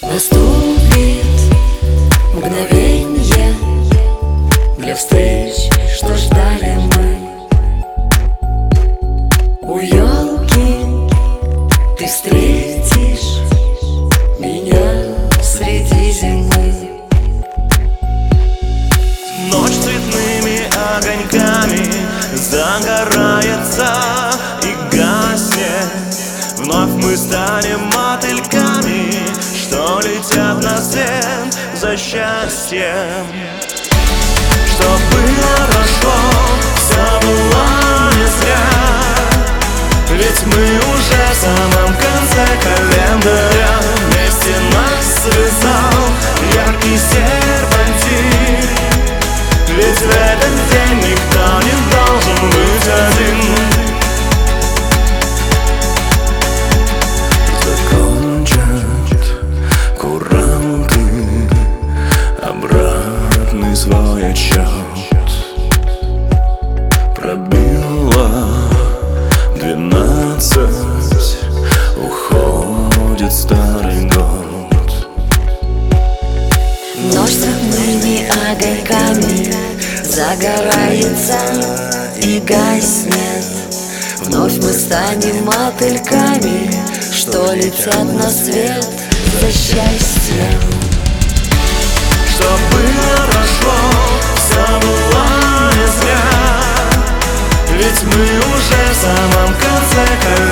Наступит мгновенье для встреч, что ждали мы. У елки ты встретишь меня среди зимы. Ночь цветными огоньками загорается и гаснет. Вновь мы станем мотыльками, что летят на свет за счастьем. Что было, прошло, все было не зря. Ведь мы уже в самом конце календаря. Вместе нас связал яркий серпантин. Ведь в этот день никто не должен быть один. Обратный свой отчет. Пробило 12, уходит старый год. Ночь с цветными огоньками загорается и гаснет. Вновь мы станем мотыльками, что летят на свет за счастьем. Что было, прошло, все было не зря. Ведь мы уже в самом конце календаря.